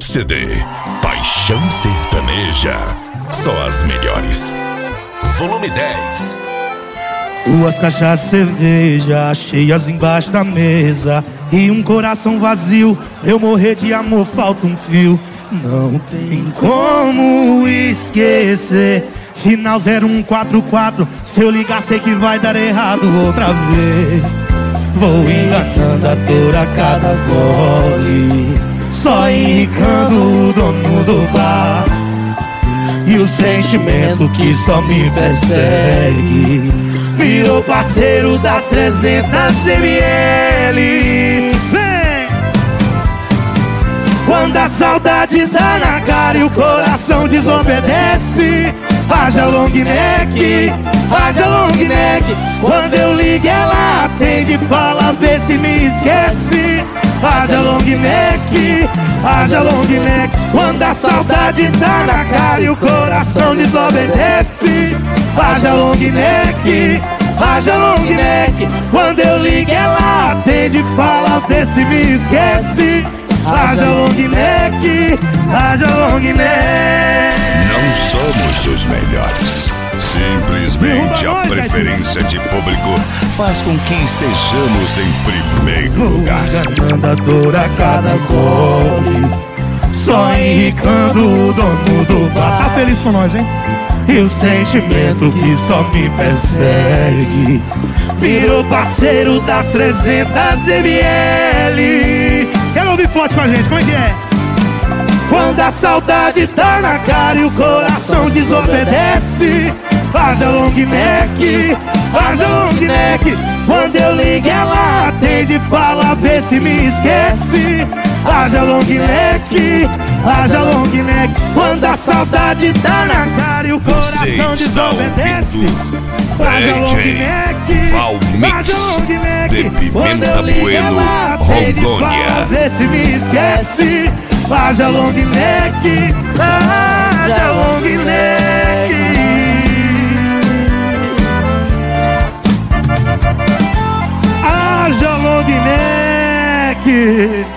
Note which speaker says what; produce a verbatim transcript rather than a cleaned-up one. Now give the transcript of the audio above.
Speaker 1: C D Paixão Sertaneja, só as melhores. Volume dez.
Speaker 2: Duas caixas de cerveja cheias embaixo da mesa e um coração vazio. Eu morrer de amor, falta um fio. Não tem como esquecer. Final zero um quatro quatro. Se eu ligar sei que vai dar errado outra vez. Vou enganando a dor a cada gole, só enricando o dono do bar. E o sentimento que só me persegue virou parceiro das trezentas mililitros. Vem! Quando a saudade dá na cara e o coração desobedece, haja long neck, haja long neck. Quando eu ligo ela atende, fala vê se me esquece. Haja long neck, haja long neck. Quando a saudade tá na cara e o coração desobedece, haja long neck, haja long neck. Quando eu ligo ela atende, fala vê se me esquece. Haja long neck, haja long neck.
Speaker 1: Não somos os melhores. Simplesmente a preferência de público faz com que estejamos em primeiro lugar.
Speaker 2: Enganando a dor a cada gole, só enricando o dono do bar. Tá feliz com nós, hein? E o sentimento que só me persegue virou parceiro das trezentas mililitros. Quero ouvir forte com a gente, como é que é? Quando a saudade tá na cara e o coração desobedece, haja long neck, haja long neck. Quando eu ligo ela atende, fala vê se me esquece. Haja long neck, haja long neck. Quando a saudade tá na cara e o coração desobedece, haja long neck, haja long neck. Quando eu ligo ela atende, fala vê se me esquece. Haja long neck, haja long neck. Haja long neck.